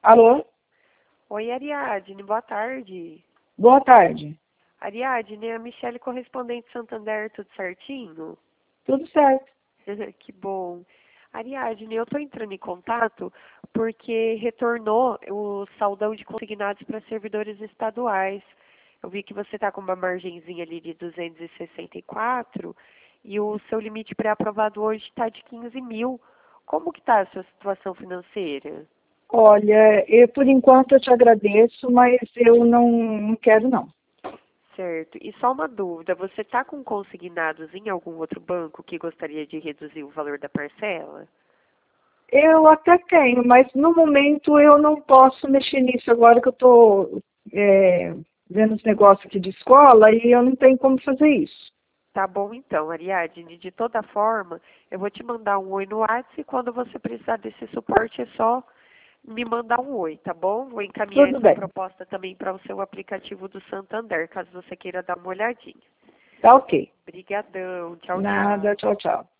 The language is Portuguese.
Alô? Oi, Ariadne, boa tarde. Boa tarde. Ariadne, é a Michele, correspondente Santander, tudo certinho? Tudo certo. Que bom. Ariadne, eu estou entrando em contato porque retornou o saldão de consignados para servidores estaduais. Eu vi que você está com uma margenzinha ali de 264 e o seu limite pré-aprovado hoje está de 15 mil. Como que está a sua situação financeira? Olha, por enquanto eu te agradeço, mas eu não quero não. Certo. E só uma dúvida, você está com consignados em algum outro banco que gostaria de reduzir o valor da parcela? Eu até tenho, mas no momento eu não posso mexer nisso agora que eu estou vendo os negócios aqui de escola e eu não tenho como fazer isso. Tá bom então, Ariadne. De toda forma, eu vou te mandar um oi no WhatsApp e quando você precisar desse suporte é só me mandar um oi, tá bom? Vou encaminhar Tudo essa bem. proposta também para o seu aplicativo do Santander, caso você queira dar uma olhadinha. Tá ok. Obrigadão. Tchau, Nada, tchau. tchau, tchau.